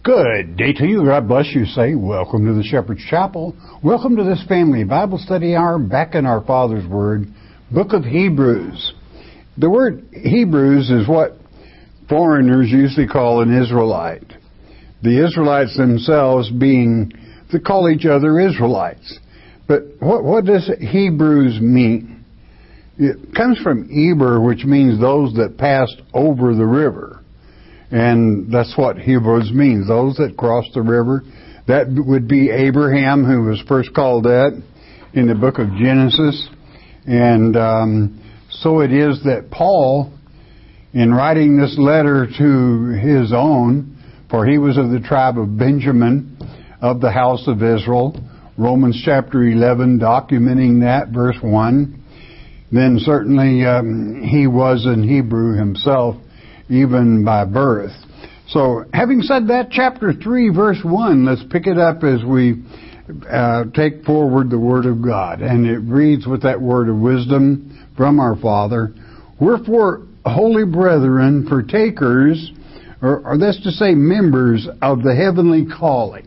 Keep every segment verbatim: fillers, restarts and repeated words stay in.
Good day to you. God bless you. Say, welcome to the Shepherd's Chapel. Welcome to this family Bible study hour back in our Father's Word, Book of Hebrews. The word Hebrews is what foreigners usually call an Israelite. The Israelites themselves being, they call each other Israelites. But what, what does Hebrews mean? It comes from Eber, which means those that passed over the river. And that's what Hebrews means, those that crossed the river. That would be Abraham, who was first called that in the book of Genesis. And um, so it is that Paul, in writing this letter to his own, for he was of the tribe of Benjamin, of the house of Israel, Romans chapter eleven, documenting that, verse one, then certainly um, he was an Hebrew himself, even by birth. So, having said that, chapter three, verse one, let's pick it up as we uh, take forward the Word of God. And it reads with that word of wisdom from our Father, "Wherefore, holy brethren, partakers," or, or that's to say, members of the heavenly calling,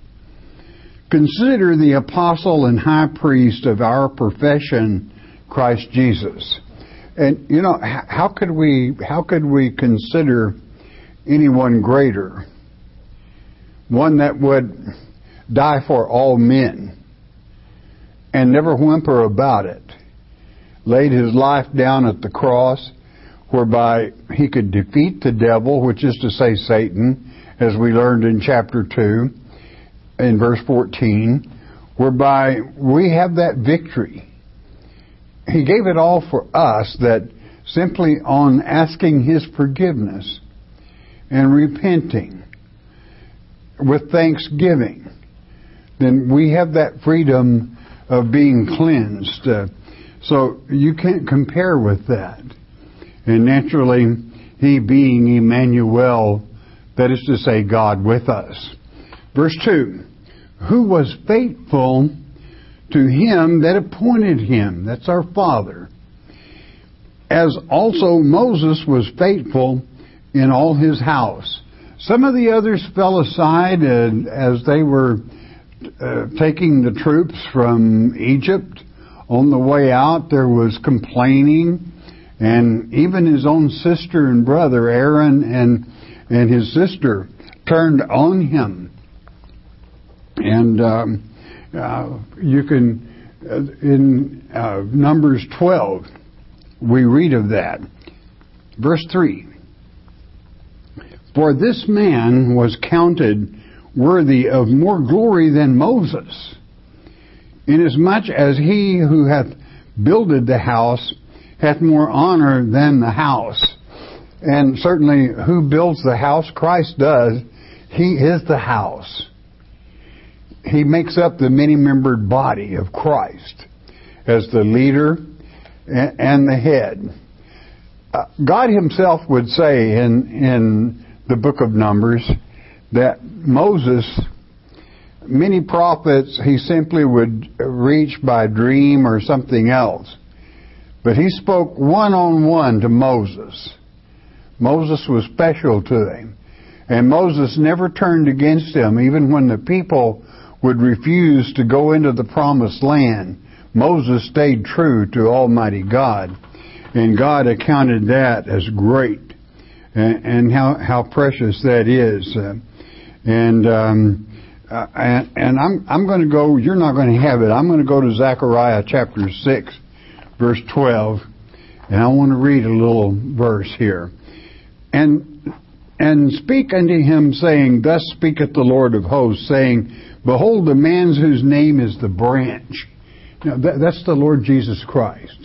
"consider the apostle and high priest of our profession, Christ Jesus." And, you know, how could we, how could we consider anyone greater? One that would die for all men and never whimper about it. Laid his life down at the cross, whereby he could defeat the devil, which is to say Satan, as we learned in chapter two, in verse fourteen, whereby we have that victory. He gave it all for us, that simply on asking His forgiveness and repenting with thanksgiving, then we have that freedom of being cleansed. Uh, so you can't compare with that. And naturally, He being Emmanuel, that is to say, God with us. Verse two, "Who was faithful to Him that appointed Him," that's our Father, "as also Moses was faithful in all his house." Some of the others fell aside and as they were uh, taking the troops from Egypt. On the way out, there was complaining, and even his own sister and brother, Aaron and, and his sister, turned on him. And um, Uh, you can, uh, in uh, Numbers twelve, we read of that. Verse three, "For this man was counted worthy of more glory than Moses, inasmuch as he who hath builded the house hath more honor than the house." And certainly, who builds the house? Christ does. He is the house. He makes up the many-membered body of Christ as the leader and the head. Uh, God Himself would say in, in the book of Numbers that Moses, many prophets, he simply would reach by dream or something else. But He spoke one-on-one to Moses. Moses was special to Him. And Moses never turned against Him, even when the people would refuse to go into the promised land. Moses stayed true to Almighty God, and God accounted that as great, and, and how how precious that is. Uh, and um, uh, and, and I'm I'm going to go. You're not going to have it. I'm going to go to Zechariah chapter six, verse twelve, and I want to read a little verse here. And and speak unto him, saying, Thus speaketh the Lord of hosts, saying, Behold, the man whose name is the branch. Now, that, that's the Lord Jesus Christ.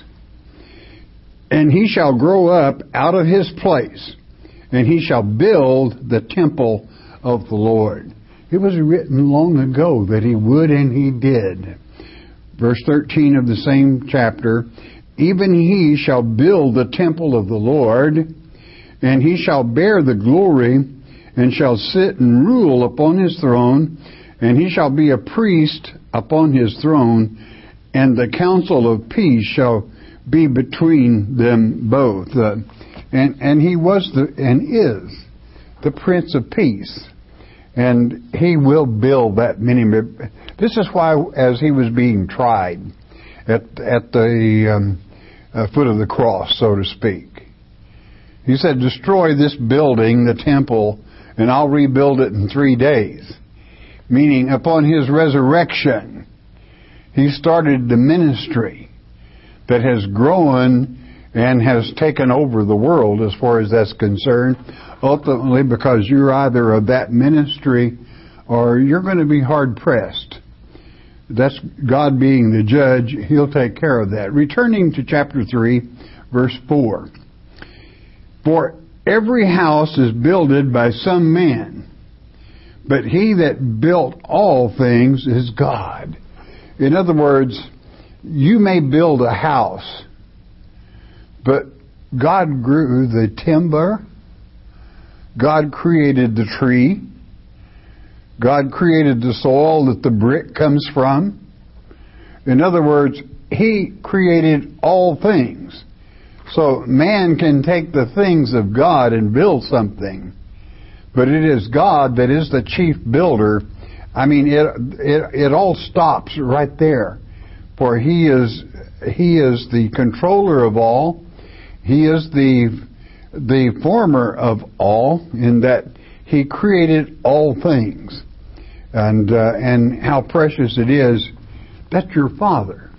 "And he shall grow up out of his place, and he shall build the temple of the Lord." It was written long ago that He would, and He did. Verse thirteen of the same chapter, "Even he shall build the temple of the Lord, and he shall bear the glory, and shall sit and rule upon his throne, and he shall be a priest upon his throne, and the counsel of peace shall be between them both." Uh, and and He was the and is the Prince of Peace. And he will build that many. This is why, as he was being tried at at the um, uh, foot of the cross, so to speak, he said, destroy this building, the temple, and I'll rebuild it in three days. Meaning, upon his resurrection, he started the ministry that has grown and has taken over the world as far as that's concerned, ultimately because you're either of that ministry or you're going to be hard-pressed. That's God being the judge. He'll take care of that. Returning to chapter three, verse four. For every house is builded by some man, but he that built all things is God. In other words, you may build a house, but God grew the timber, God created the tree, God created the soil that the brick comes from. In other words, He created all things. So man can take the things of God and build something, but it is God that is the chief builder. I mean, it it, it all stops right there. For He is He is the controller of all. He is the the former of all, in that He created all things. And uh, and how precious it is. That's your Father.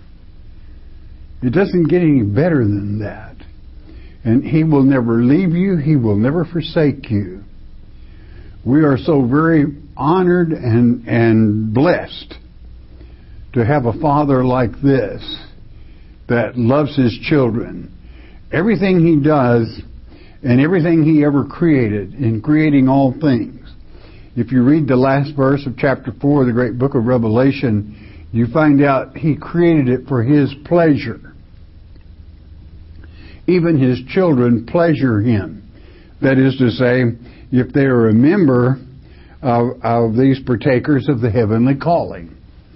It doesn't get any better than that. And He will never leave you. He will never forsake you. We are so very honored and, and blessed to have a Father like this that loves His children. Everything He does and everything He ever created in creating all things. If you read the last verse of chapter four of the great book of Revelation, you find out He created it for His pleasure. Even His children pleasure Him. That is to say, if they are a member of, of these partakers of the heavenly calling.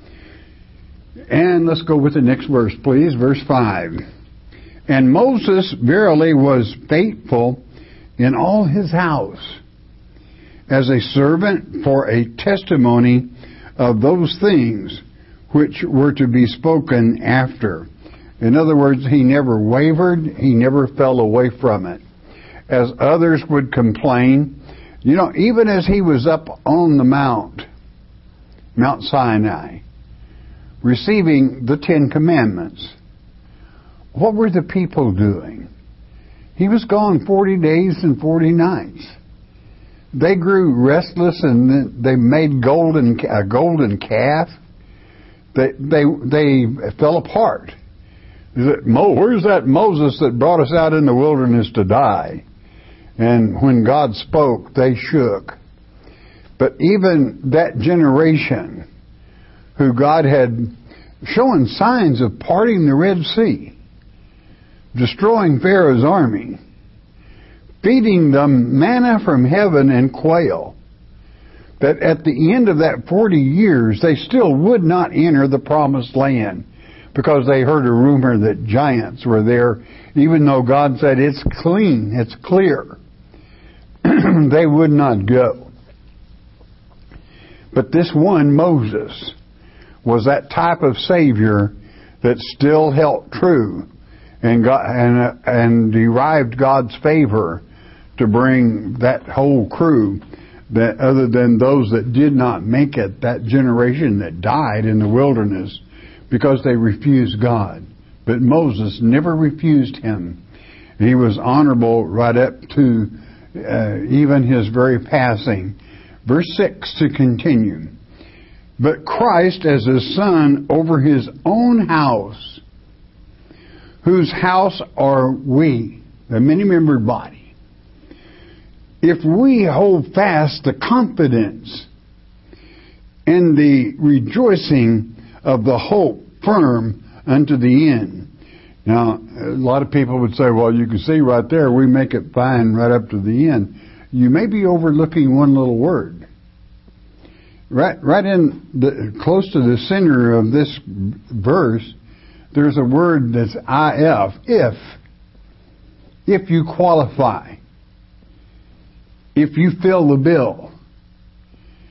And let's go with the next verse, please. Verse five. And Moses verily was faithful in all his house, as a servant for a testimony of those things which were to be spoken after. In other words, he never wavered, he never fell away from it. As others would complain, you know, even as he was up on the mount, Mount Sinai, receiving the Ten Commandments, what were the people doing? He was gone forty days and forty nights. They grew restless and they made golden a golden calf. They they they fell apart. Where's that Moses that brought us out in the wilderness to die? And when God spoke, they shook. But even that generation, who God had shown signs of parting the Red Sea, destroying Pharaoh's army, feeding them manna from heaven and quail, that at the end of that forty years, they still would not enter the promised land because they heard a rumor that giants were there, even though God said it's clean, it's clear. They would not go. But this one, Moses, was that type of Savior that still held true and got, and, uh, and derived God's favor to bring that whole crew, that other than those that did not make it, that generation that died in the wilderness because they refused God. But Moses never refused Him. He was honorable right up to uh, even his very passing. Verse six to continue. But Christ as a son over His own house, whose house are we, the many-membered body. If we hold fast the confidence and the rejoicing of the hope firm unto the end. Now, a lot of people would say, well, you can see right there, we make it fine right up to the end. You may be overlooking one little word. Right, right in the, close to the center of this verse, there's a word that's I F, if. If you qualify. If you fill the bill.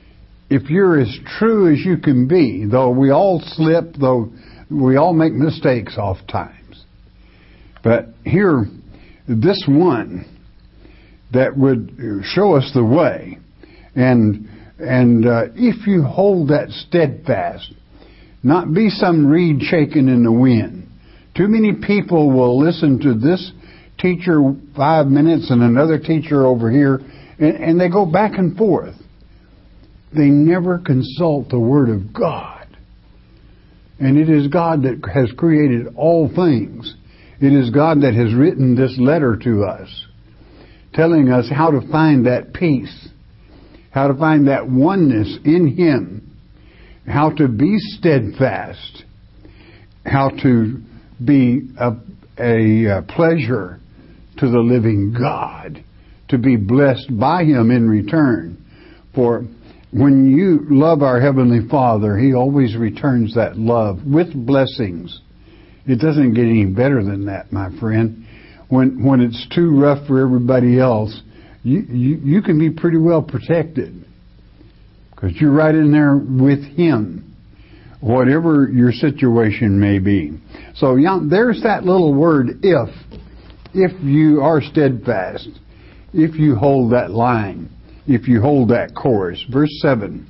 if you're as true as you can be, though we all slip, though we all make mistakes oft times. But here, this one that would show us the way, and and uh, if you hold that steadfast, not be some reed shaken in the wind. Too many people will listen to this teacher five minutes and another teacher over here, and, and they go back and forth. They never consult the Word of God. And it is God that has created all things. It is God that has written this letter to us, telling us how to find that peace, how to find that oneness in Him, how to be steadfast, how to be a, a, a pleasure to the living God, to be blessed by Him in return. For when you love our Heavenly Father, He always returns that love with blessings. It doesn't get any better than that, my friend. When when it's too rough for everybody else, you, you, you can be pretty well protected, because you're right in there with Him, whatever your situation may be. So yeah, there's that little word, if. If you are steadfast, if you hold that line, if you hold that course. Verse seven.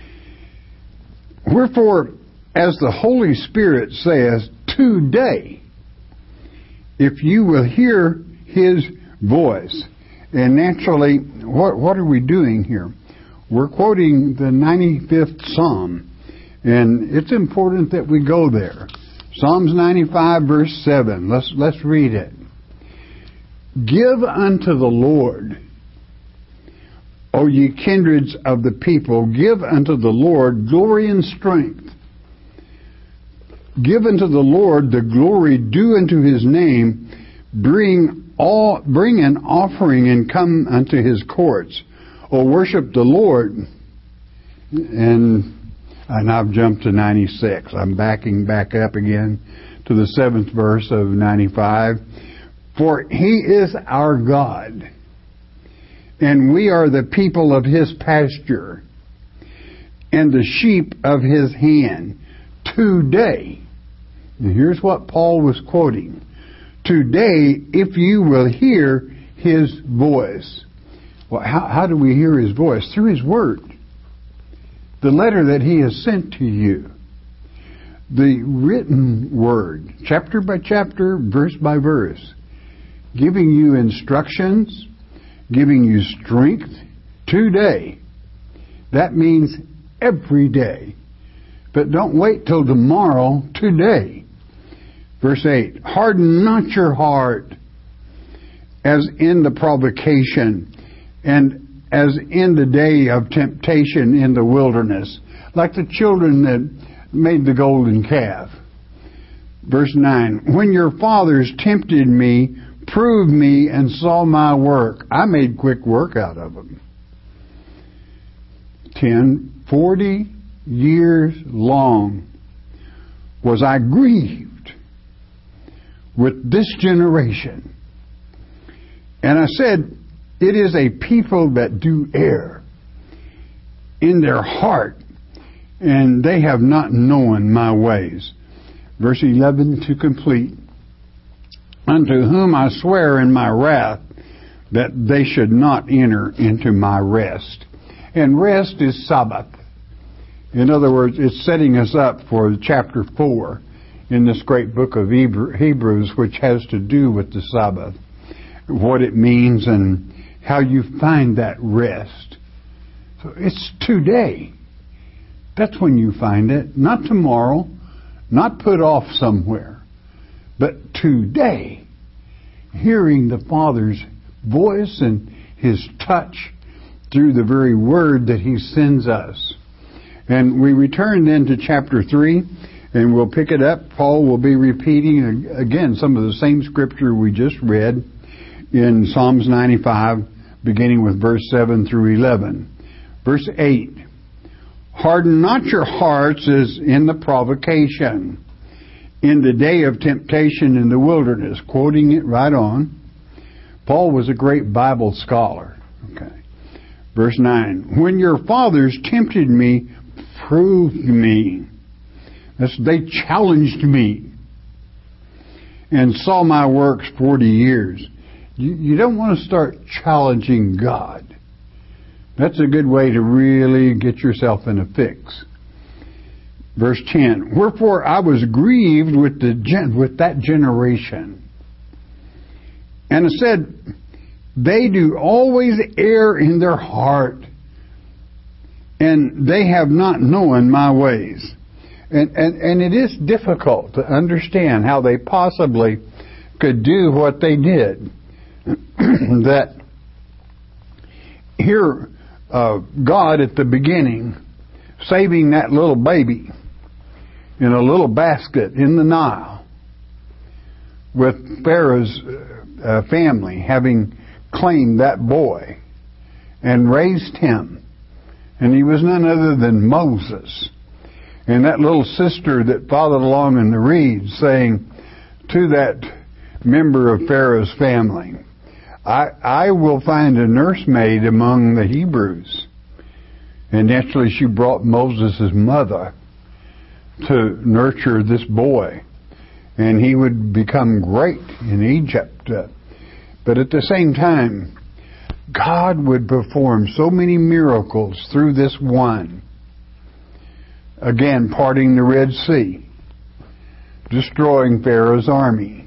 Wherefore, as the Holy Spirit says, today, if you will hear His voice. And naturally, what, what are we doing here? We're quoting the ninety-fifth Psalm. And it's important that we go there. Psalms ninety-five, verse seven. Let's, let's read it. Give unto the Lord, O ye kindreds of the people, give unto the Lord glory and strength. Give unto the Lord the glory due unto His name. Bring all, bring an offering and come unto His courts. O worship the Lord. And, and I've jumped to ninety-six. I'm backing back up again to the seventh verse of ninety-five. For He is our God, and we are the people of His pasture, and the sheep of His hand. Today, and here's what Paul was quoting. Today, if you will hear His voice. Well, how, how do we hear His voice? Through His Word. The letter that He has sent to you. The written Word, chapter by chapter, verse by verse. Giving you instructions, giving you strength today. That means every day. But don't wait till tomorrow, today. Verse eight, harden not your heart as in the provocation and as in the day of temptation in the wilderness, like the children that made the golden calf. Verse nine, when your fathers tempted me, proved me, and saw my work, I made quick work out of them. Ten, forty years long was I grieved with this generation. And I said, it is a people that do err in their heart, and they have not known my ways. Verse eleven to complete. Unto whom I swear in my wrath that they should not enter into my rest. And rest is Sabbath. In other words, it's setting us up for chapter four in this great book of Hebrews, which has to do with the Sabbath, what it means and how you find that rest. So it's today. That's when you find it. Not tomorrow, not put off somewhere. But today, hearing the Father's voice and His touch through the very Word that He sends us. And we return then to chapter three, and we'll pick it up. Paul will be repeating again some of the same scripture we just read in Psalms ninety-five, beginning with verse seven through eleven. Verse eight, harden not your hearts as in the provocation, in the day of temptation in the wilderness, quoting it right on. Paul was a great Bible scholar. Okay. Verse nine, when your fathers tempted me, proved me. That's, they challenged me and saw my works forty years. You, you don't want to start challenging God. That's a good way to really get yourself in a fix. Verse ten, wherefore I was grieved with the gen- with that generation. And it said, they do always err in their heart, and they have not known my ways. And, and, and it is difficult to understand how they possibly could do what they did. That here, uh, God at the beginning, saving that little baby in a little basket in the Nile, with Pharaoh's uh, family having claimed that boy and raised him. And he was none other than Moses. And that little sister that followed along in the reeds saying to that member of Pharaoh's family, I, I will find a nursemaid among the Hebrews. And naturally she brought Moses' mother to nurture this boy. And he would become great in Egypt. Uh, But at the same time, God would perform so many miracles through this one. Again, parting the Red Sea, destroying Pharaoh's army,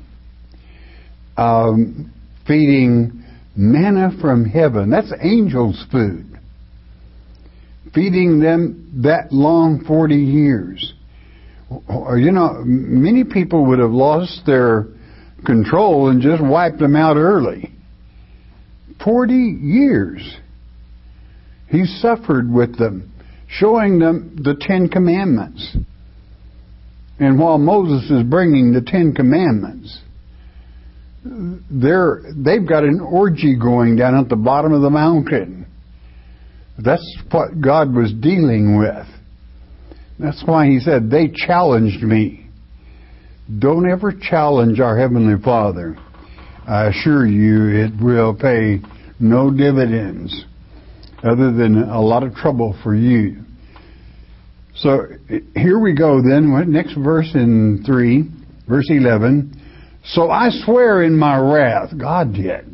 um, feeding manna from heaven. That's angels' food. Feeding them that long forty years. You know, many people would have lost their control and just wiped them out early. Forty years. He suffered with them, showing them the Ten Commandments. And while Moses is bringing the Ten Commandments, they're, they've got an orgy going down at the bottom of the mountain. That's what God was dealing with. That's why he said, they challenged me. Don't ever challenge our Heavenly Father. I assure you it will pay no dividends other than a lot of trouble for you. So here we go then. Next verse in three, verse eleven. So I swear in my wrath, God did,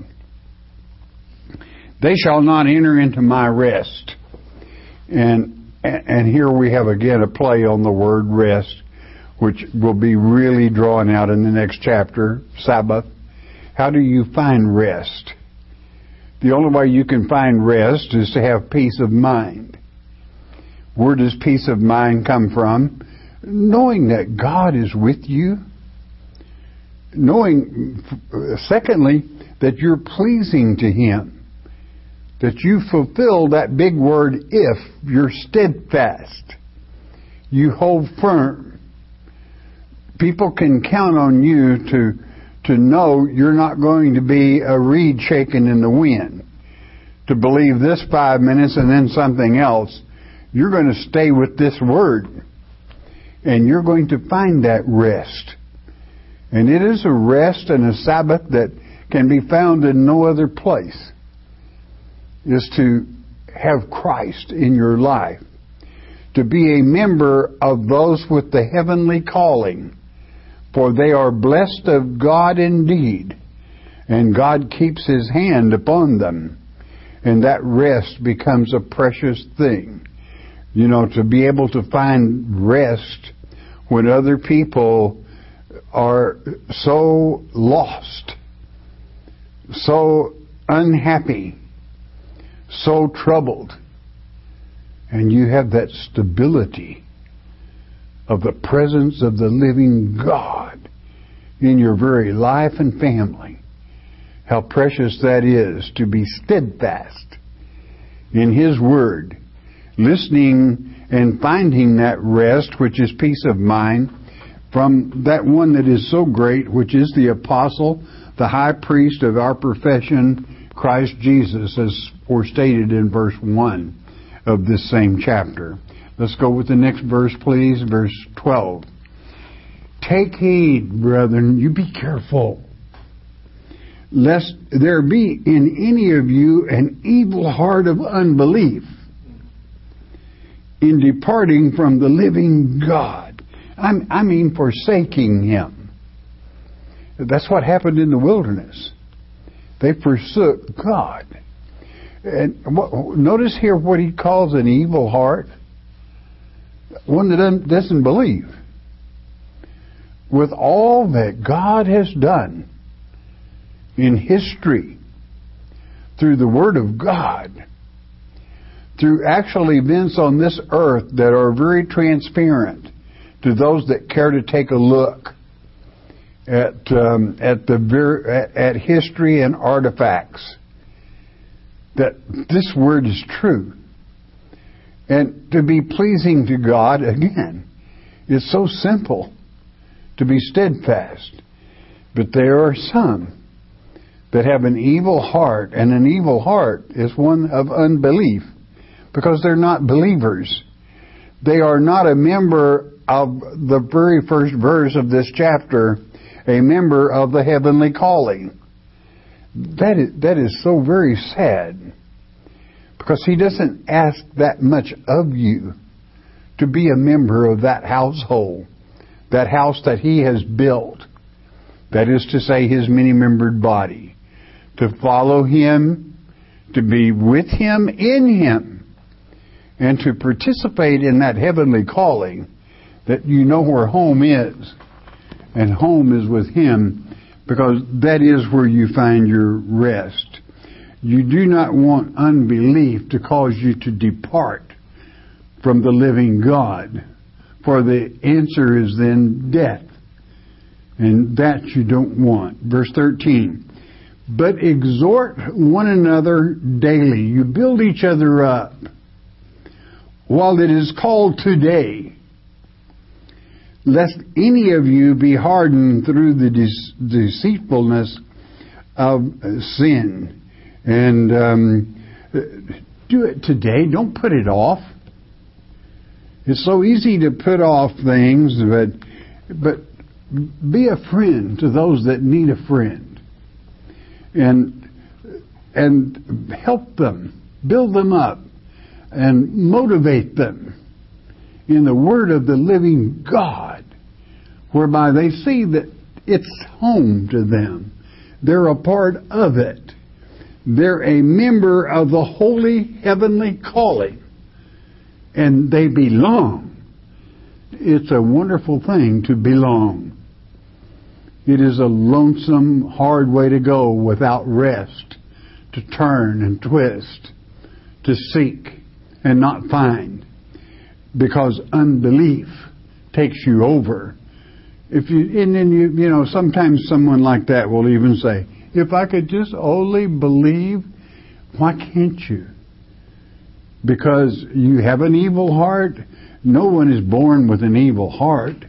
they shall not enter into my rest. And, and here we have again a play on the word rest, which will be really drawn out in the next chapter, Sabbath. How do you find rest? The only way you can find rest is to have peace of mind. Where does peace of mind come from? Knowing that God is with you. Knowing, secondly, that you're pleasing to Him. That you fulfill that big word if. You're steadfast. You hold firm. People can count on you to to know you're not going to be a reed shaken in the wind. To believe this five minutes and then something else. You're going to stay with this word. And you're going to find that rest. And it is a rest and a Sabbath that can be found in no other place. Is to have Christ in your life. To be a member of those with the heavenly calling. For they are blessed of God indeed, and God keeps His hand upon them. And that rest becomes a precious thing. You know, to be able to find rest when other people are so lost, so unhappy, so troubled, and you have that stability of the presence of the living God in your very life and family. How precious that is to be steadfast in His Word, listening and finding that rest, which is peace of mind, from that one that is so great, which is the apostle, the high priest of our profession, Christ Jesus, as forestated in verse one of this same chapter. Let's go with the next verse, please. Verse twelve. Take heed, brethren, you be careful, lest there be in any of you an evil heart of unbelief in departing from the living God. I'm, I mean, forsaking Him. That's what happened in the wilderness. They forsook God. And what, notice here what He calls an evil heart. One that doesn't, doesn't believe. With all that God has done in history, through the Word of God, through actual events on this earth that are very transparent to those that care to take a look at um, at the ver- at, at history and artifacts, that this Word is true. And to be pleasing to God, again, is so simple, to be steadfast. But there are some that have an evil heart, and an evil heart is one of unbelief, because they're not believers. They are not a member of the very first verse of this chapter, a member of the heavenly calling. That is, that is so very sad, because He doesn't ask that much of you to be a member of that household, that house that He has built. That is to say, His many-membered body. To follow Him, to be with Him, in Him, and to participate in that heavenly calling, that you know where home is. And home is with Him, because that is where you find your rest. You do not want unbelief to cause you to depart from the living God, for the answer is then death. And that you don't want. Verse thirteen. But exhort one another daily. You build each other up while it is called today, lest any of you be hardened through the de- deceitfulness of sin. And um, do it today. Don't put it off. It's so easy to put off things, but but be a friend to those that need a friend, and and help them, build them up, and motivate them in the Word of the living God, whereby they see that it's home to them. They're a part of it. They're a member of the holy heavenly calling, and they belong. It's a wonderful thing to belong. It is a lonesome, hard way to go without rest, to turn and twist, to seek and not find, because unbelief takes you over. If you and then you you know sometimes someone like that will even say, if I could just only believe. Why can't you? Because you have an evil heart. No one is born with an evil heart.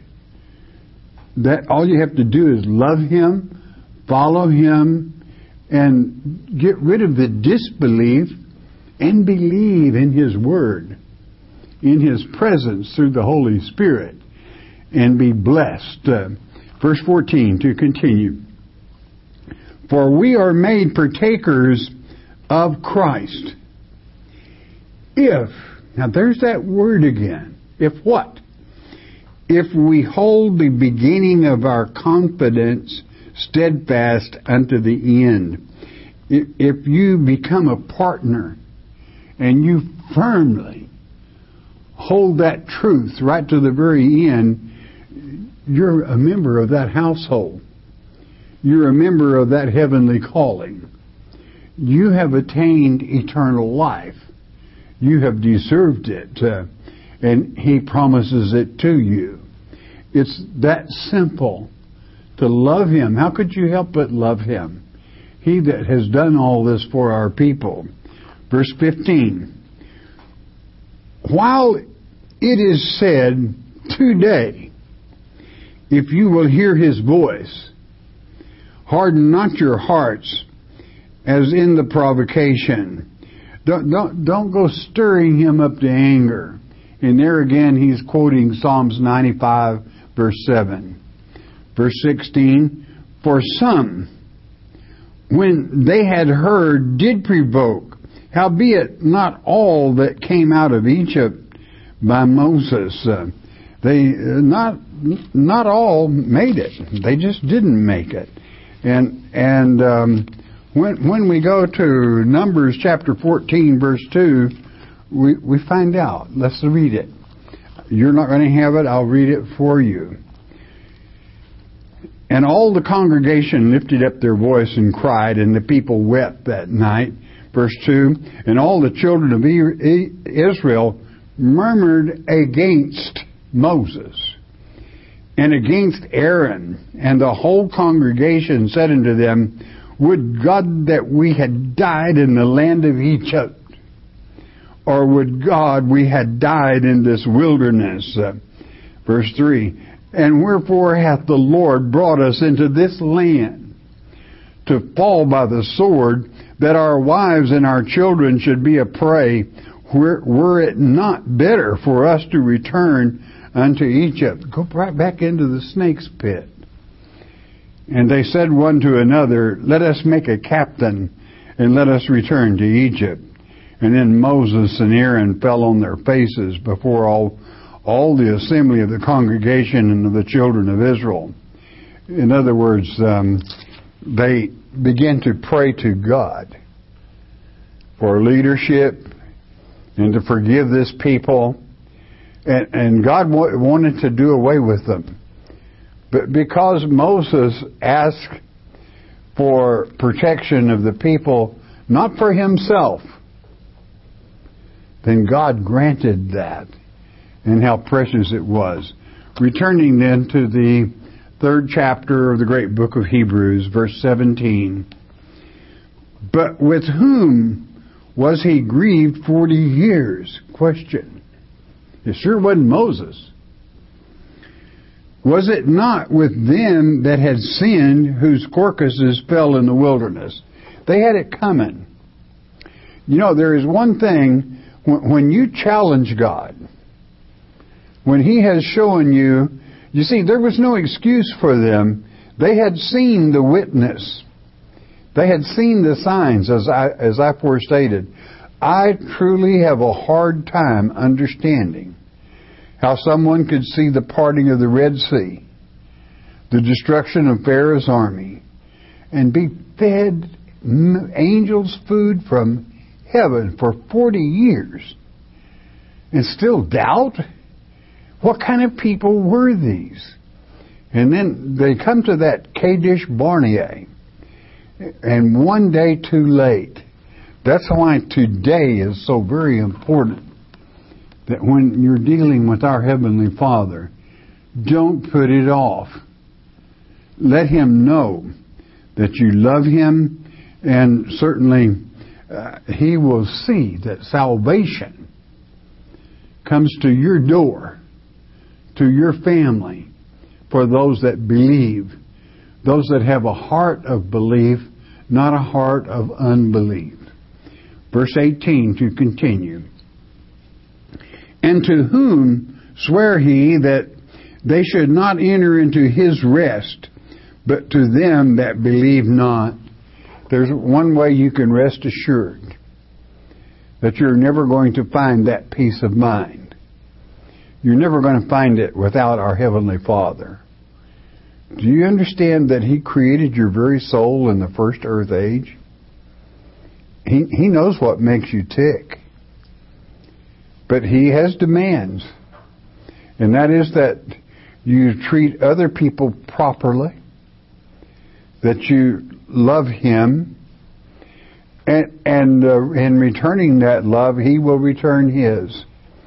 That all you have to do is love Him, follow Him, and get rid of the disbelief and believe in His Word, in His presence through the Holy Spirit, and be blessed. Uh, verse fourteen, to continue. For we are made partakers of Christ. If, now there's that word again. If what? If we hold the beginning of our confidence steadfast unto the end. If, if you become a partner and you firmly hold that truth right to the very end, you're a member of that household. You're a member of that heavenly calling. You have attained eternal life. You have deserved it. Uh, and He promises it to you. It's that simple to love Him. How could you help but love Him? He that has done all this for our people. Verse fifteen. While it is said today, if you will hear His voice, harden not your hearts as in the provocation. Don't, don't, don't go stirring Him up to anger. And there again, he's quoting Psalms ninety-five, verse seven. Verse sixteen, for some, when they had heard, did provoke, howbeit not all that came out of Egypt by Moses. Uh, they uh, not not all made it. They just didn't make it. And and um, when when we go to Numbers chapter fourteen, verse two, we we find out. Let's read it. You're not going to have it. I'll read it for you. And all the congregation lifted up their voice and cried, and the people wept that night. Verse two, and all the children of Israel murmured against Moses and against Aaron. And the whole congregation said unto them, would God that we had died in the land of Egypt, or would God we had died in this wilderness? Uh, verse three, and wherefore hath the Lord brought us into this land to fall by the sword, that our wives and our children should be a prey? Were, were it not better for us to return unto Egypt? Go right back into the snake's pit. And they said one to another, let us make a captain, and let us return to Egypt. And then Moses and Aaron fell on their faces before all, all the assembly of the congregation and of the children of Israel. In other words, um, they began to pray to God for leadership and to forgive this people. And, and God w- wanted to do away with them. But because Moses asked for protection of the people, not for himself, then God granted that. And how precious it was. Returning then to the third chapter of the great book of Hebrews, verse seventeen. But with whom was he grieved forty years? Question. It sure wasn't Moses. Was it not with them that had sinned, whose carcasses fell in the wilderness? They had it coming. You know, there is one thing, when you challenge God, when He has shown you, you see, there was no excuse for them. They had seen the witness. They had seen the signs, as I, as I forestated. I truly have a hard time understanding how someone could see the parting of the Red Sea, the destruction of Pharaoh's army, and be fed angels' food from heaven for forty years and still doubt? What kind of people were these? And then they come to that Kadesh Barnea, and one day too late. That's why today is so very important, that when you're dealing with our Heavenly Father, don't put it off. Let Him know that you love Him, and certainly uh, He will see that salvation comes to your door, to your family, for those that believe, those that have a heart of belief, not a heart of unbelief. Verse eighteen to continue. And to whom sware he that they should not enter into his rest, but to them that believe not? There's one way you can rest assured that you're never going to find that peace of mind. You're never going to find it without our Heavenly Father. Do you understand that He created your very soul in the first earth age? He, he knows what makes you tick. But He has demands. And that is that you treat other people properly, that you love Him, and, and uh, in returning that love, He will return His.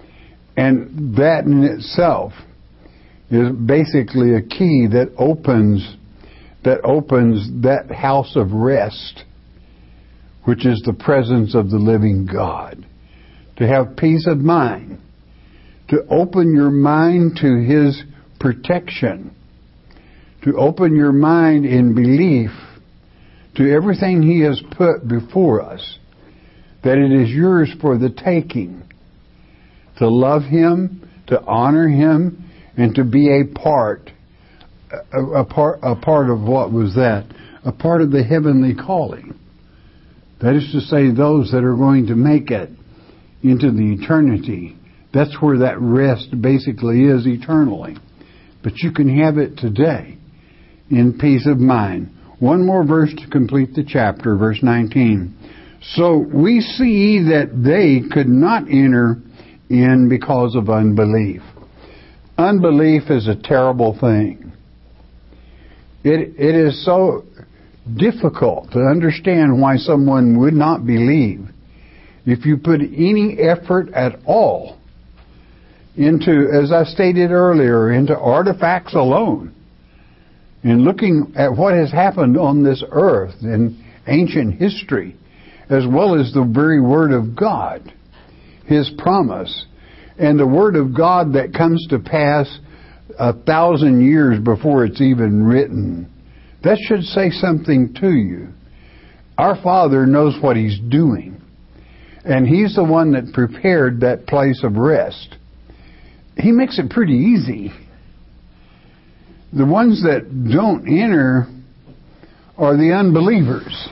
And that in itself is basically a key that opens that opens that house of rest, which is the presence of the living God. To have peace of mind, to open your mind to His protection, to open your mind in belief to everything He has put before us, that it is yours for the taking, to love Him, to honor Him, and to be a part, a, a part, a part of what was that? a part of the heavenly calling. That is to say, those that are going to make it into the eternity. That's where that rest basically is eternally. But you can have it today in peace of mind. One more verse to complete the chapter, verse nineteen. So we see that they could not enter in because of unbelief. Unbelief is a terrible thing. It, it is so difficult to understand why someone would not believe if you put any effort at all into, as I stated earlier, into artifacts alone, and looking at what has happened on this earth in ancient history, as well as the very Word of God, His promise, and the Word of God that comes to pass a thousand years before it's even written. That should say something to you. Our Father knows what He's doing, and He's the one that prepared that place of rest. He makes it pretty easy. The ones that don't enter are the unbelievers.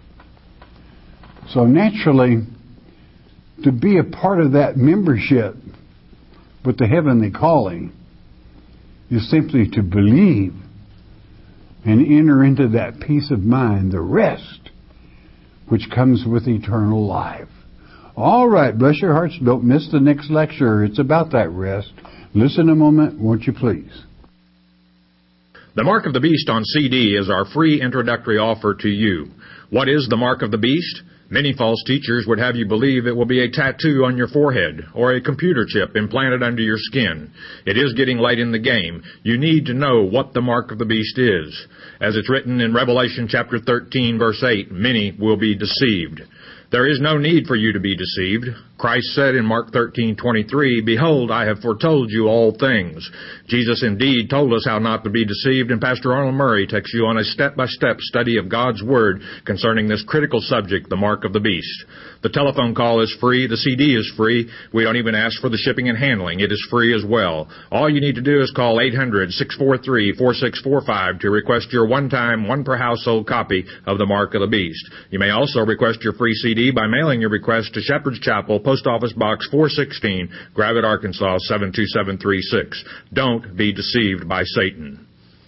So naturally, to be a part of that membership with the heavenly calling is simply to believe and enter into that peace of mind, the rest, which comes with eternal life. All right, bless your hearts. Don't miss the next lecture. It's about that rest. Listen a moment, won't you please? The Mark of the Beast on C D is our free introductory offer to you. What is the Mark of the Beast? Many false teachers would have you believe it will be a tattoo on your forehead or a computer chip implanted under your skin. It is getting late in the game. You need to know what the Mark of the Beast is. As it's written in Revelation chapter thirteen, verse eight, many will be deceived. There is no need for you to be deceived. Christ said in Mark thirteen twenty-three, "Behold, I have foretold you all things." Jesus indeed told us how not to be deceived, and Pastor Arnold Murray takes you on a step-by-step study of God's Word concerning this critical subject, the Mark of the Beast. The telephone call is free. The C D is free. We don't even ask for the shipping and handling. It is free as well. All you need to do is call eight hundred, six four three, four six four five to request your one-time, one-per-household copy of the Mark of the Beast. You may also request your free C D by mailing your request to Shepherd's Chapel, Post Office Box four sixteen, Gravette, Arkansas seven two seven three six. Don't be deceived by Satan.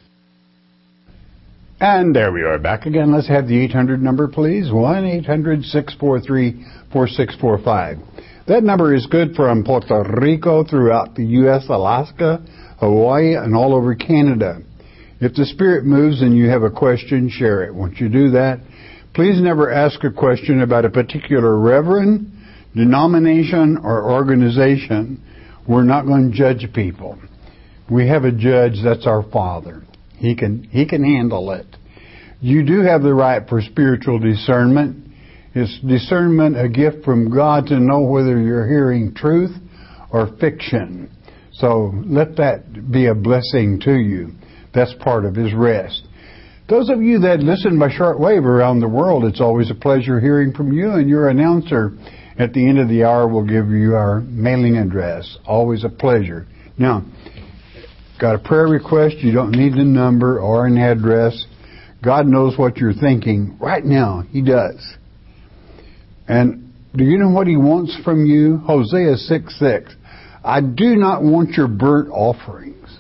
And there we are back again. Let's have the eight hundred number, please. one eight hundred, six four three, four six four five. That number is good from Puerto Rico throughout the U S, Alaska, Hawaii, and all over Canada. If the Spirit moves and you have a question, share it. Once you do that, please never ask a question about a particular reverend, denomination, or organization. We're not going to judge people. We have a judge, that's our Father. He can he can handle it. You do have the right for spiritual discernment. Is discernment a gift from God to know whether you're hearing truth or fiction? So let that be a blessing to you. That's part of His rest. Those of you that listen by shortwave around the world, it's always a pleasure hearing from you, and your announcer at the end of the hour will give you our mailing address. Always a pleasure. Now, got a prayer request, you don't need the number or an address. God knows what you're thinking right now. He does. And do you know what He wants from you? Hosea six six. I do not want your burnt offerings.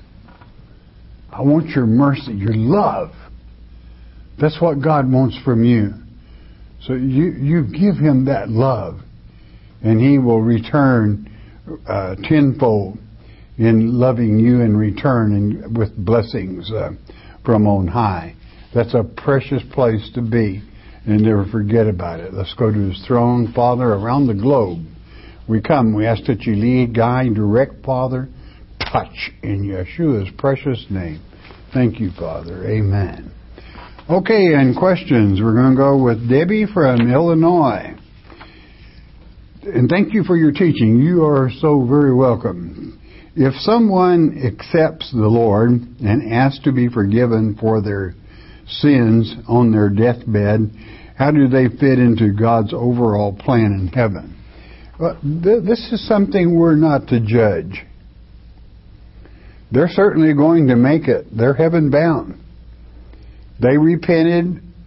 I want your mercy, your love. That's what God wants from you. So you, you give Him that love, and He will return uh, tenfold in loving you in return and with blessings uh, from on high. That's a precious place to be, and never forget about it. Let's go to His throne. Father, around the globe we come. We ask that you lead, guide, direct, Father. Touch in Yeshua's precious name. Thank you, Father. Amen. Okay, and questions. We're going to go with Debbie from Illinois. And thank you for your teaching. You are so very welcome. If someone accepts the Lord and asks to be forgiven for their sins on their deathbed, how do they fit into God's overall plan in heaven? Well, th- this is something we're not to judge. They're certainly going to make it. They're heaven bound. They repented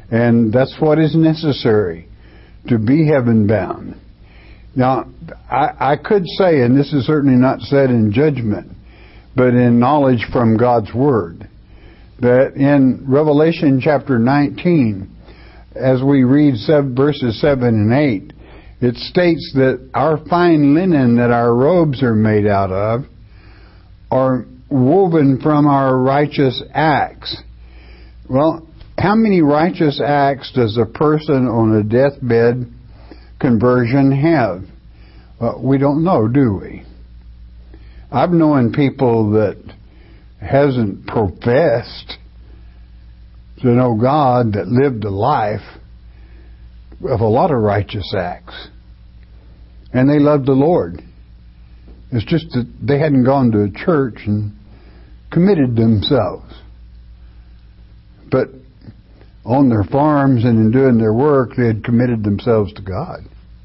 And that's what is necessary to be heaven-bound. Now, I, I could say, and this is certainly not said in judgment, but in knowledge from God's Word, that in Revelation chapter nineteen, as we read seven, verses seven and eight, it states that our fine linen that our robes are made out of are woven from our righteous acts. Well, how many righteous acts does a person on a deathbed conversion have? Well, we don't know, do we? I've known people that hasn't professed to know God, that lived a life of a lot of righteous acts. And they loved the Lord. It's just that they hadn't gone to a church and committed themselves. But on their farms and in doing their work, they had committed themselves to God.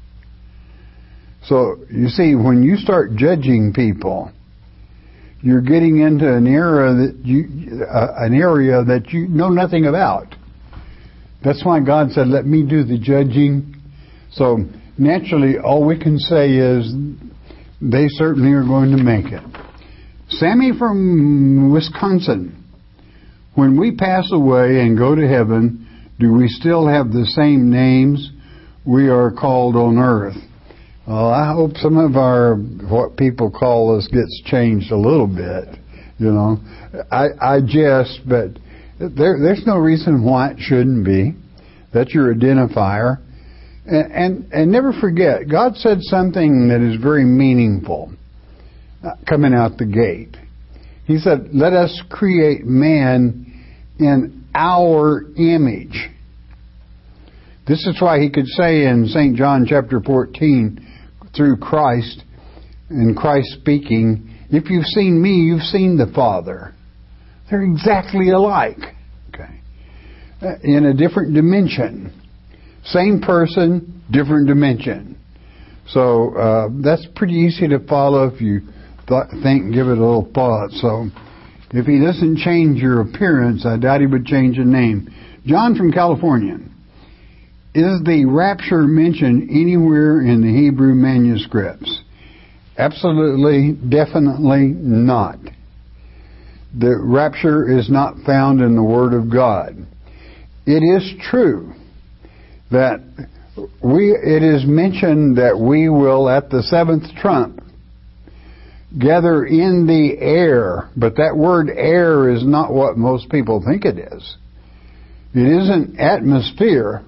So, you see, when you start judging people, you're getting into an era that you, uh, an area that you know nothing about. That's why God said, let me do the judging. So, naturally, all we can say is, they certainly are going to make it. Sammy from Wisconsin, when we pass away and go to heaven, do we still have the same names we are called on earth? Well, I hope some of our, what people call us, gets changed a little bit. You know, I, I jest, but there, there's no reason why it shouldn't be. That's your identifier. And, and, and never forget, God said something that is very meaningful coming out the gate. He said, let us create man in our image. This is why he could say in Saint John chapter fourteen, through Christ, and Christ speaking, if you've seen me, you've seen the Father. They're exactly alike. Okay. In a different dimension. Same person, different dimension. So uh, that's pretty easy to follow if you th- think, give it a little thought. So if he doesn't change your appearance, I doubt he would change your name. John from California. Is the rapture mentioned anywhere in the Hebrew manuscripts? Absolutely, definitely not. The rapture is not found in the Word of God. It is true that we, it is mentioned that we will, at the seventh trump, gather in the air, but that word air is not what most people think it is. It isn't atmosphere.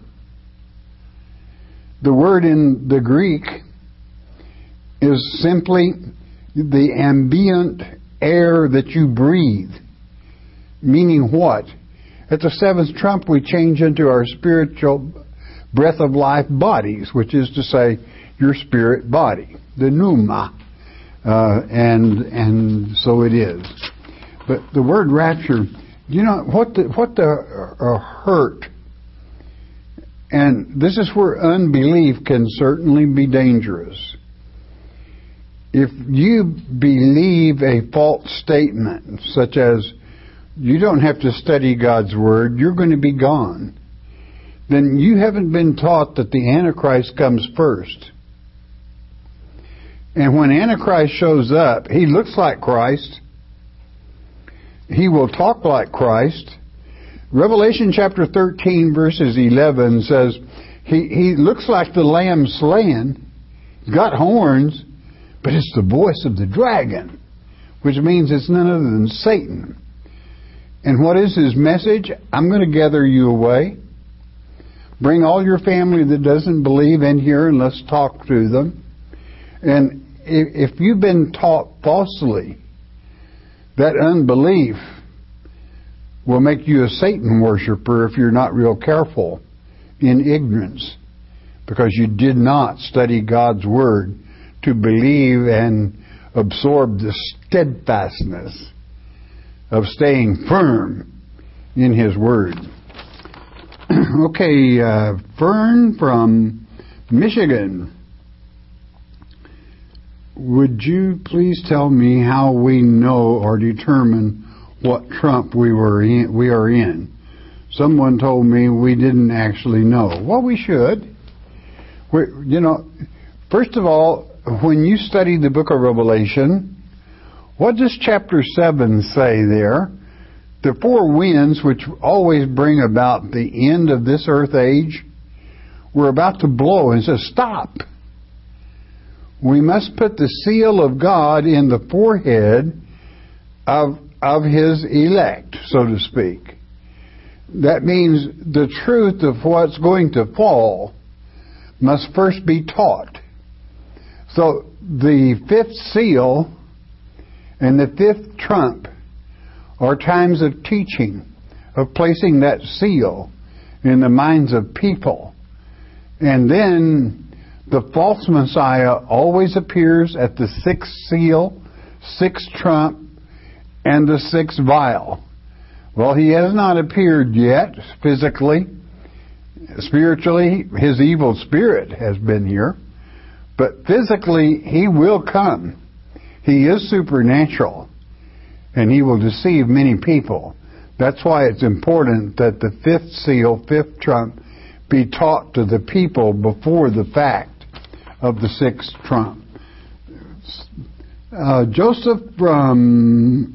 The word in the Greek is simply the ambient air that you breathe. Meaning what? At the seventh trump we change into our spiritual breath of life bodies, which is to say your spirit body, the pneuma. Uh, and and so it is. But the word rapture, you know, what the, what the uh, hurt, and this is where unbelief can certainly be dangerous. If you believe a false statement, such as, you don't have to study God's Word, you're going to be gone, then you haven't been taught that the Antichrist comes first. And when Antichrist shows up, he looks like Christ. He will talk like Christ. Revelation chapter thirteen verses eleven says, he, he looks like the lamb slain, got horns, but it's the voice of the dragon, which means it's none other than Satan. And what is his message? I'm going to gather you away. Bring all your family that doesn't believe in here and let's talk to them. And if you've been taught falsely, that unbelief will make you a Satan worshiper if you're not real careful in ignorance, because you did not study God's Word to believe and absorb the steadfastness of staying firm in His Word. Okay, uh, Fern from Michigan. Would you please tell me how we know or determine what trump we were in, we are in? someone told me we didn't actually know. Well, we should. We, you know, first of all, when you study the book of Revelation, what does chapter seven say there? The four winds, which always bring about the end of this earth age, were about to blow, and says, stop. We must put the seal of God in the forehead of, of His elect, so to speak. That means the truth of what's going to fall must first be taught. So the fifth seal and the fifth trump are times of teaching, of placing that seal in the minds of people. And then the false Messiah always appears at the sixth seal, sixth trump, and the sixth vial. Well, he has not appeared yet physically. Spiritually, his evil spirit has been here. But physically, he will come. He is supernatural. And he will deceive many people. That's why it's important that the fifth seal, fifth trump, be taught to the people before the fact of the sixth trump. Uh, Joseph from...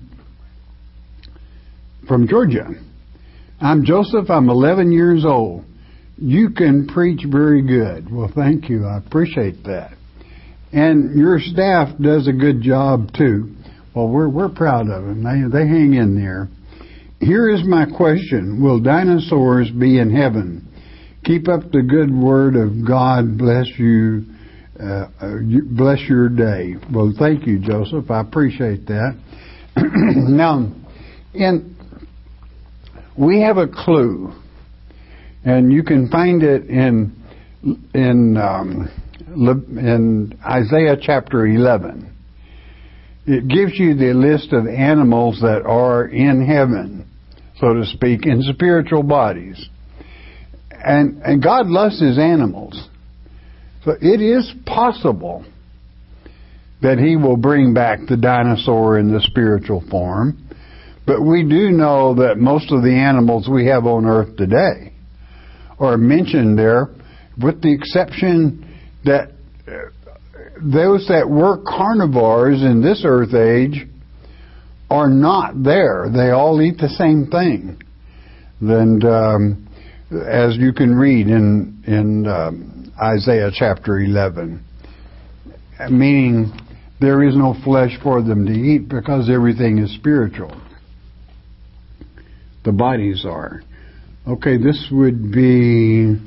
From Georgia. I'm Joseph. I'm eleven years old. You can preach very good. Well, thank you. I appreciate that. And your staff does a good job, too. Well, we're we're proud of them. They, they hang in there. Here is my question. Will dinosaurs be in heaven? Keep up the good word of God. Bless you. Uh, uh, bless your day. Well, thank you, Joseph. I appreciate that. Now, in... we have a clue, and you can find it in in um, in Isaiah chapter eleven. It gives you the list of animals that are in heaven, so to speak, in spiritual bodies, and and God loves His animals, so it is possible that He will bring back the dinosaur in the spiritual form. But we do know that most of the animals we have on earth today are mentioned there, with the exception that those that were carnivores in this earth age are not there. They all eat the same thing. And um, as you can read in, in um, Isaiah chapter eleven, meaning there is no flesh for them to eat because everything is spiritual. The bodies are. Okay, this would be,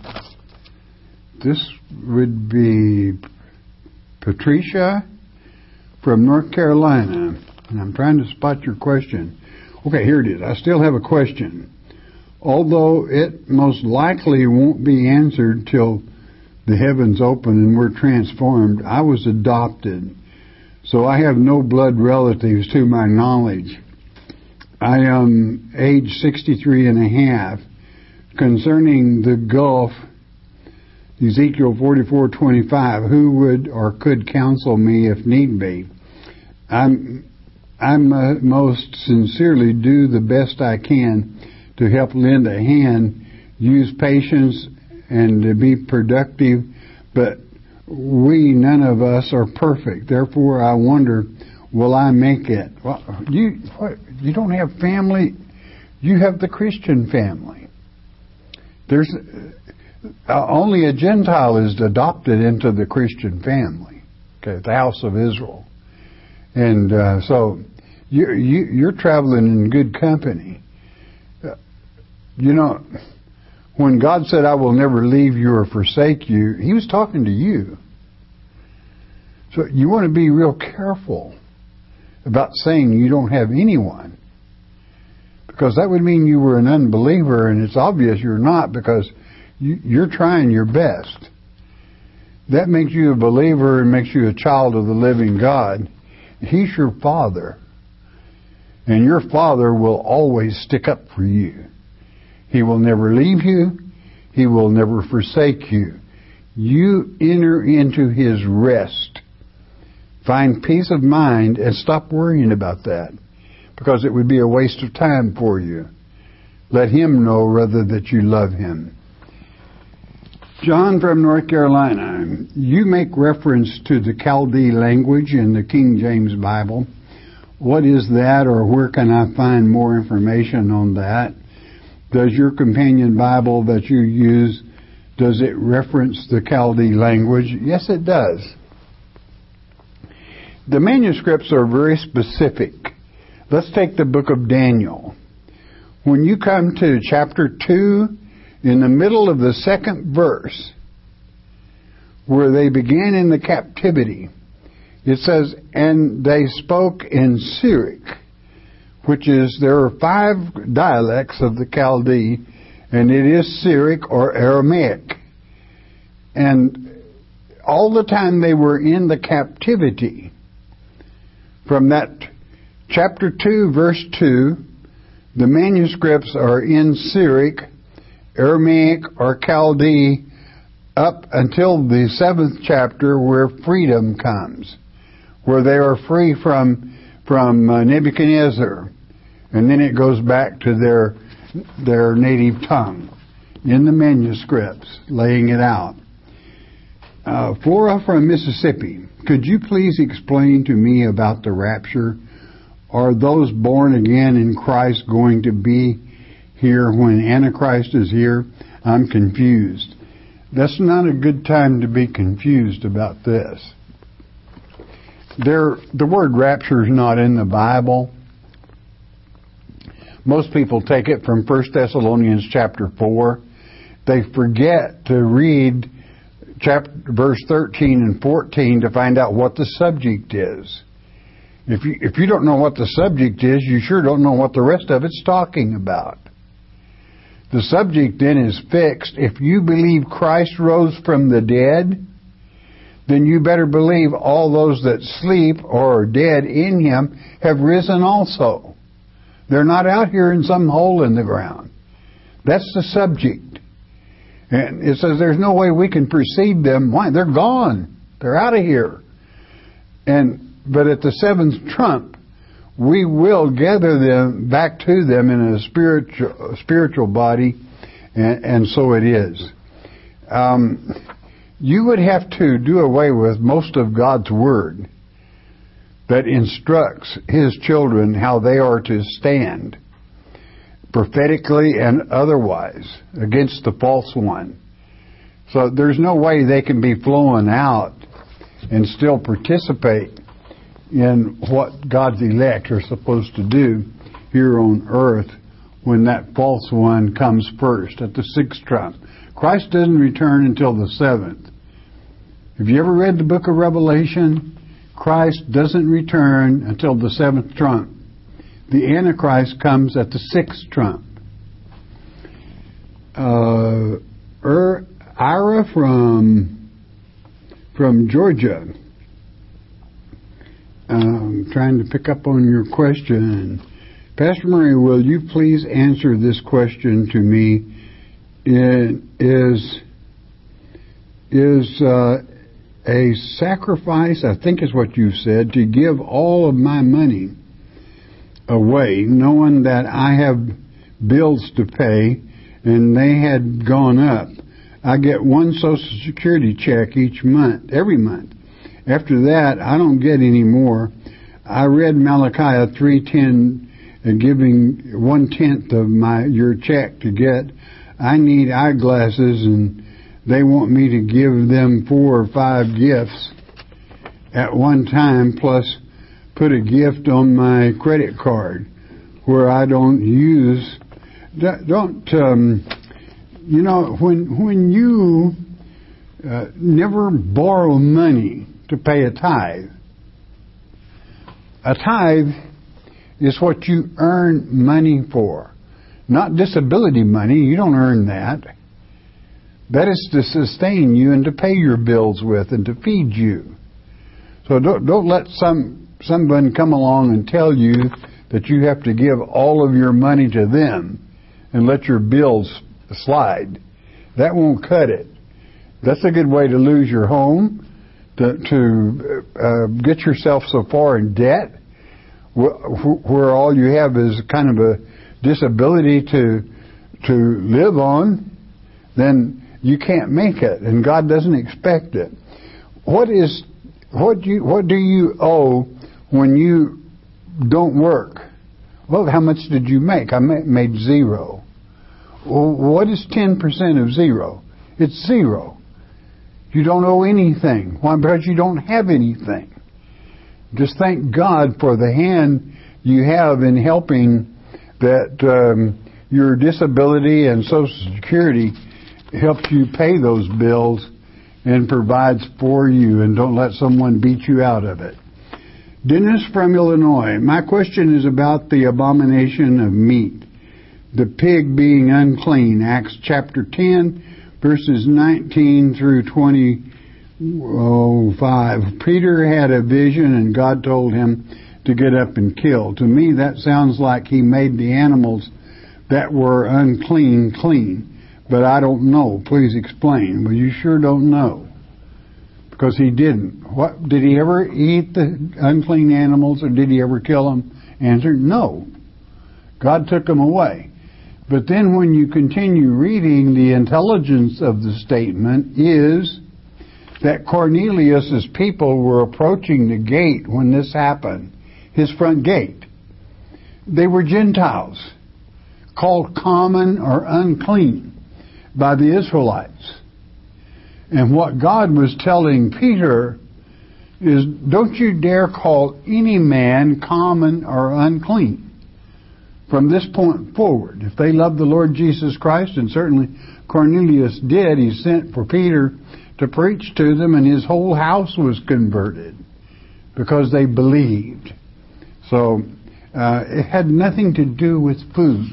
this would be Patricia from North Carolina. And I'm trying to spot your question. Okay, here it is. I still have a question. Although it most likely won't be answered till the heavens open and we're transformed, I was adopted. So I have no blood relatives to my knowledge. I am age sixty-three and a half. Concerning the gulf, Ezekiel forty-four twenty-five, who would or could counsel me if need be? I'm, I'm uh, most sincerely do the best I can to help lend a hand, use patience, and to be productive, but we, none of us, are perfect. Therefore, I wonder, will I make it? Well, you what, you don't have family. You have the Christian family. There's uh, only a Gentile is adopted into the Christian family. Okay, the house of Israel, and uh, so you, you you're traveling in good company. Uh, you know, when God said, "I will never leave you or forsake you," He was talking to you. So you want to be real careful about saying you don't have anyone, because that would mean you were an unbeliever, and it's obvious you're not, because you, you're trying your best. That makes you a believer and makes you a child of the living God. He's your Father, and your Father will always stick up for you. He will never leave you. He will never forsake you. You enter into His rest. Find peace of mind and stop worrying about that, because it would be a waste of time for you. let him know rather that you love him. John from North Carolina, you make reference to the Chaldee language in the King James Bible. What is that, or where can I find more information on that? Does your companion Bible that you use, does it reference the Chaldee language? Yes, it does. The manuscripts are very specific. Let's take the book of Daniel. When you come to chapter two, in the middle of the second verse, where they began in the captivity, it says, and they spoke in Syriac, which is, there are five dialects of the Chaldee, and it is Syriac or Aramaic. And all the time they were in the captivity, from that chapter two, verse two, the manuscripts are in Syriac, Aramaic, or Chaldee, up until the seventh chapter where freedom comes, where they are free from from uh, Nebuchadnezzar, and then it goes back to their their native tongue in the manuscripts, laying it out. Uh, Flora from Mississippi, could you please explain to me about the rapture? Are those born again in Christ going to be here when Antichrist is here? I'm confused. That's not a good time to be confused about this. There, the word rapture is not in the Bible. Most people take it from First Thessalonians chapter four. They forget to read chapter, verse thirteen and fourteen to find out what the subject is. If you, if you don't know what the subject is, you sure don't know what the rest of it's talking about. The subject then is fixed. If you believe Christ rose from the dead, then you better believe all those that sleep or are dead in him have risen also. They're not out here in some hole in the ground. That's the subject. And it says there's no way we can precede them. Why? They're gone. They're out of here. And but at the seventh trump, we will gather them back to them in a spiritual spiritual body, and, and so it is. Um, you would have to do away with most of God's Word that instructs His children how they are to stand, prophetically and otherwise, against the false one. So there's no way they can be flowing out and still participate in what God's elect are supposed to do here on earth when that false one comes first at the sixth trump. Christ doesn't return until the seventh. Have you ever read the book of Revelation? Christ doesn't return until the seventh trump. The Antichrist comes at the sixth trump. Uh, er, Ira from from Georgia. Um, trying to pick up on your question. Pastor Murray, will you please answer this question to me? It is is uh, a sacrifice, I think is what you said, to give all of my money away, knowing that I have bills to pay and they had gone up. I get one Social Security check each month, every month. After that, I don't get any more. I read Malachi three ten, and giving one-tenth of my your check to get. I need eyeglasses, and they want me to give them four or five gifts at one time, plus put a gift on my credit card where I don't use. Don't, um, you know, when, when you uh, never borrow money to pay a tithe. A tithe is what you earn money for. Not disability money. You don't earn that. That is to sustain you and to pay your bills with and to feed you. So don't, don't let some someone come along and tell you that you have to give all of your money to them and let your bills slide. That won't cut it. That's a good way to lose your home, to, to uh, get yourself so far in debt wh- where all you have is kind of a disability to to live on, then you can't make it, and God doesn't expect it. What is what do you what do you owe when you don't work? Well, how much did you make? I made zero. Well, what is ten percent of zero? It's zero. You don't owe anything. Why? Because you don't have anything. Just thank God for the hand you have in helping that um, your disability and Social Security helps you pay those bills and provides for you, and don't let someone beat you out of it. Dennis from Illinois. My question is about the abomination of meat, the pig being unclean. Acts chapter ten, verses nineteen through twenty-five. Peter had a vision and God told him to get up and kill. To me, that sounds like he made the animals that were unclean clean. But I don't know. Please explain. Well, you sure don't know. Because he didn't. What, did he ever eat the unclean animals, or did he ever kill them? Answer, no. God took them away. But then when you continue reading, the intelligence of the statement is that Cornelius' people were approaching the gate when this happened, his front gate. They were Gentiles, called common or unclean by the Israelites. And what God was telling Peter is, don't you dare call any man common or unclean from this point forward. If they love the Lord Jesus Christ, and certainly Cornelius did, he sent for Peter to preach to them, and his whole house was converted because they believed. So uh, it had nothing to do with food.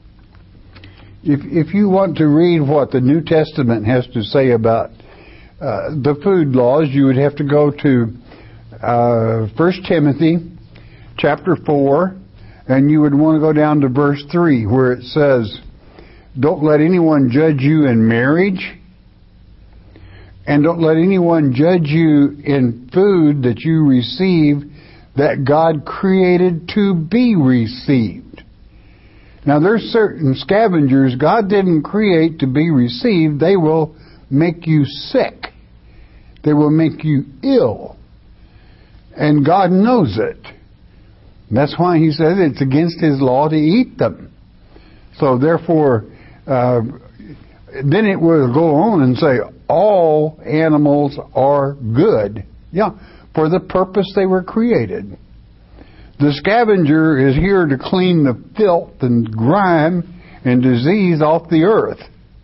If if you want to read what the New Testament has to say about uh, the food laws, you would have to go to uh, First Timothy chapter four, and you would want to go down to verse three, where it says, don't let anyone judge you in marriage, and don't let anyone judge you in food that you receive that God created to be received. Now, there's certain scavengers God didn't create to be received. They will make you sick. They will make you ill. And God knows it. That's why He says it's against His law to eat them. So, therefore, uh, then it will go on and say, all animals are good. Yeah, for the purpose they were created. The scavenger is here to clean the filth and grime and disease off the earth.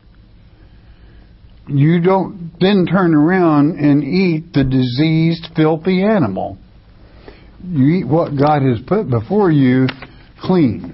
You don't then turn around and eat the diseased, filthy animal. You eat what God has put before you clean.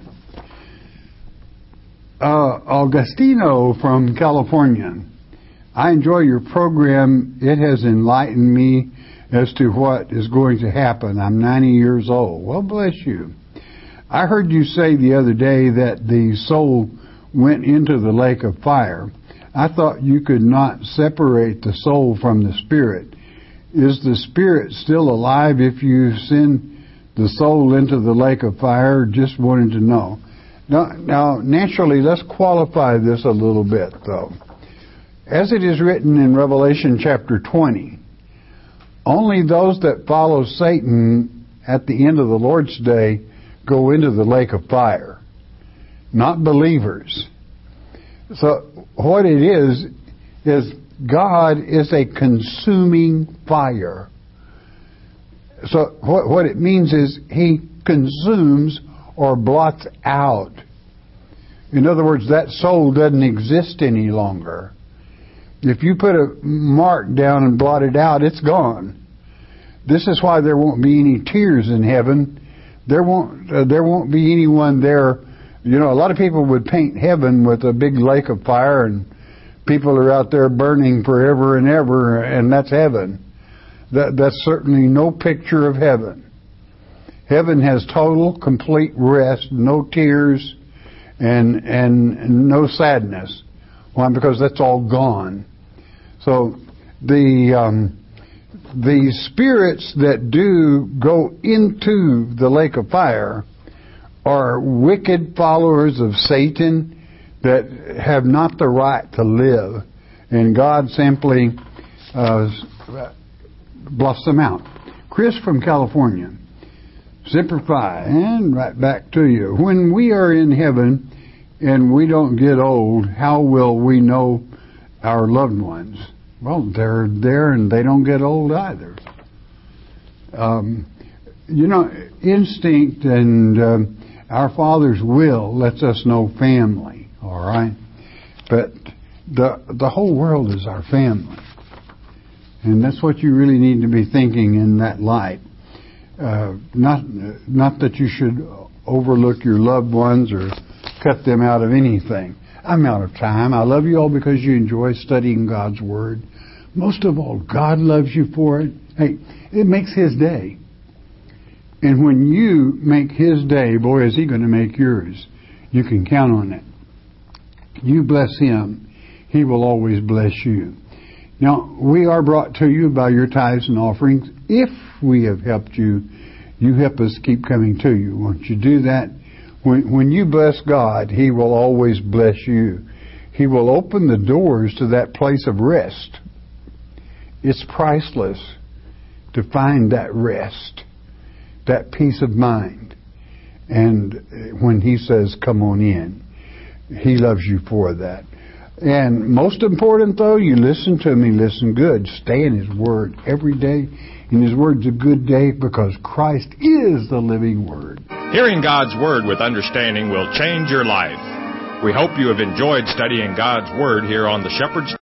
Uh, Augustino from California. I enjoy your program. It has enlightened me as to what is going to happen. I'm ninety years old. Well, bless you. I heard you say the other day that the soul went into the lake of fire. I thought you could not separate the soul from the spirit. Is the spirit still alive if you send the soul into the lake of fire? Just wanted to know. Now, now naturally, let's qualify this a little bit, though. As it is written in Revelation chapter twenty, only those that follow Satan at the end of the Lord's day go into the lake of fire, not believers. So what it is, is God is a consuming fire. So what, what it means is He consumes or blots out. In other words, that soul doesn't exist any longer. If you put a mark down and blot it out, it's gone. This is why there won't be any tears in heaven. There won't uh, there won't be anyone there. You know, a lot of people would paint heaven with a big lake of fire, and people are out there burning forever and ever, and that's heaven. That that's certainly no picture of heaven. Heaven has total, complete rest, no tears, and and no sadness. Why? Because that's all gone. So the um, the spirits that do go into the lake of fire are wicked followers of Satan that have not the right to live, and God simply uh, bluffs them out. Chris from California, Semper Fi, and right back to you. When we are in heaven and we don't get old, how will we know our loved ones? Well, they're there and they don't get old either. Um, you know, instinct and um, our Father's will lets us know family, all right? But the the whole world is our family. And that's what you really need to be thinking in that light. Uh, not not that you should overlook your loved ones or cut them out of anything. I'm out of time. I love you all because you enjoy studying God's Word. Most of all, God loves you for it. Hey, it makes His day. And when you make His day, boy, is He going to make yours. You can count on it. You bless Him, He will always bless you. Now, we are brought to you by your tithes and offerings. If we have helped you, you help us keep coming to you. Won't you do that? When, when you bless God, He will always bless you. He will open the doors to that place of rest. It's priceless to find that rest, that peace of mind. And when He says, come on in, He loves you for that. And most important, though, you listen to me, listen good. Stay in His Word every day. And His Word's a good day because Christ is the living Word. Hearing God's Word with understanding will change your life. We hope you have enjoyed studying God's Word here on the Shepherd's